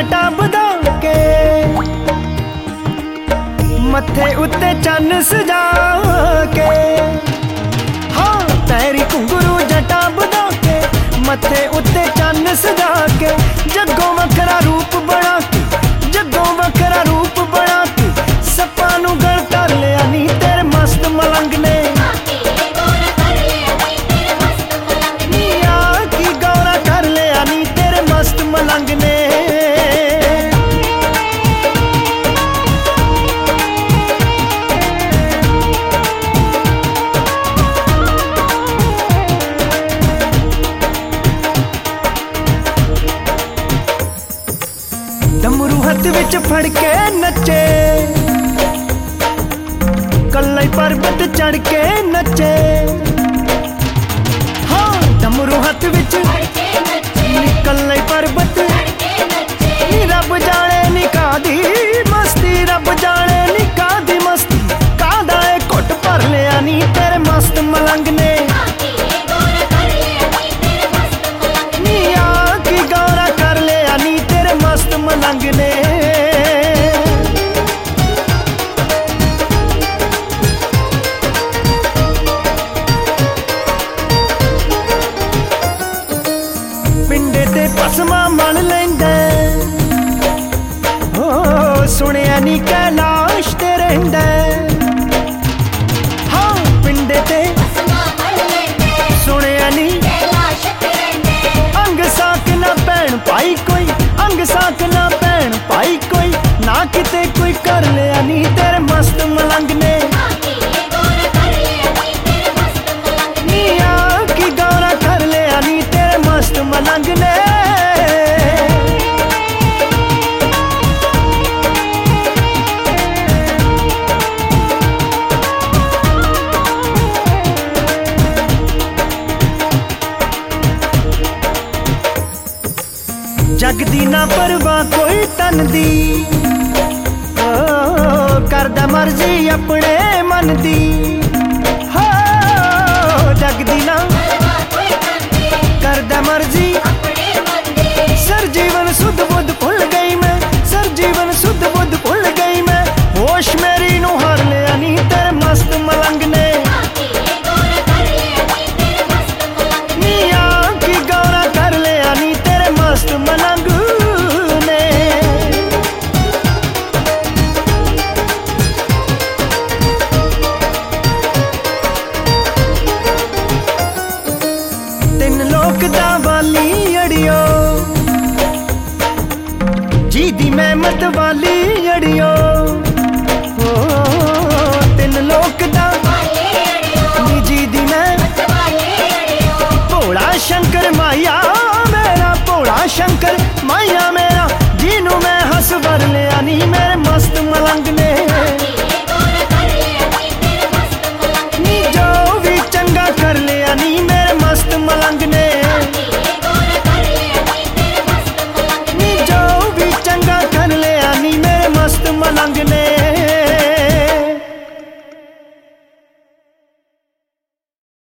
जटा बधा के मथे उत्ते चन्न सजा के, हाँ तेरी घुंगरू जटा बधा के मथे उत्ते चन्न सजा के, जगों वखरा रूप बना के, जगों वखरा रूप बना के सप्पां नूं गल कर लिया नी तेरे मस्त मलंग ने। मलंग ने डमरू हथ विच फड़ के नचे, कल्ले पर्वत चढ़ के नचे, हाँ डमरू हथ विच कल्ले पर्वत रब जाने निकादी मस्ती, रब जाने निकादी मस्ती, कादा घुट भर लिया नी तेरे मस्त मलंग ने। नी की गौरा कर लिया नी तेरे मस्त मलंग ने। पिंडे ते पसमा मन लेंदा, ओ सुनिया नी कैलाश ते रहिंदा, हाँ पिंडे ते सुनिया नी अंग साक ना भैन पाई कोई, अंग साक ना भैन पाई कोई, ना किते कोई कर लिया नी तेरे मस्त मलंग ने। नी की गौरा कर लिया नी तेरे मस्त मलंग ने। जग दी ना परवाह कोई तन दी, करदा मर्जी अपने मन दी, हो जग दी ना करदा मर्जी, सर जीवन सुध बुध भुल गई मैं, सर जीवन सुध बुध भुल गई मैं, होश मेरी नू हार लिया नी तेरे मस्त मलंग ने। नी की गौरा कर लिया नी तेरे मस्त मलंग ने। तीन लोक दा वाली अड़ियो, जी दी मैं मत वाली अड़ियो,